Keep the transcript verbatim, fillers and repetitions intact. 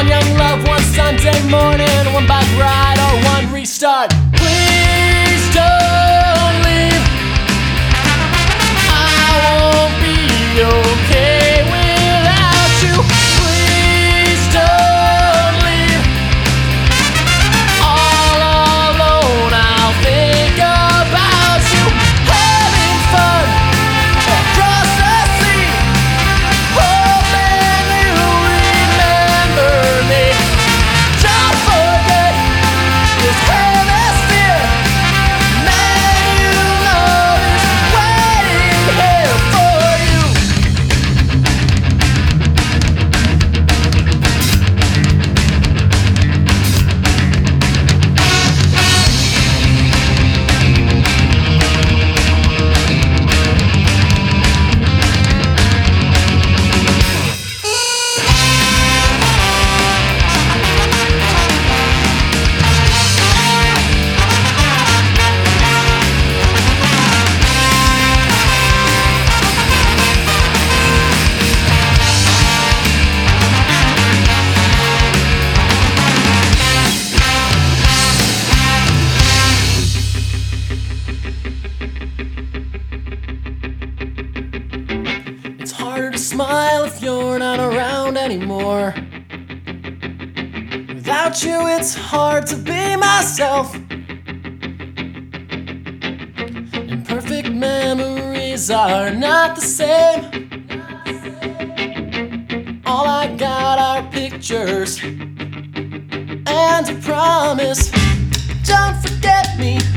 One young love, one Sunday morning, one bike ride or one restart. Please don't leave. I won't be okay without you. Please don't leave. All alone I'll think about you. Having fun across the sea, hoping you remember me. Don't forget this hemisphere. Man, you know it's waiting here for you. It's harder to smile if you're not around anymore. Without you, it's hard to be myself. Imperfect memories are not the same. All I got are pictures and a promise. Don't forget me.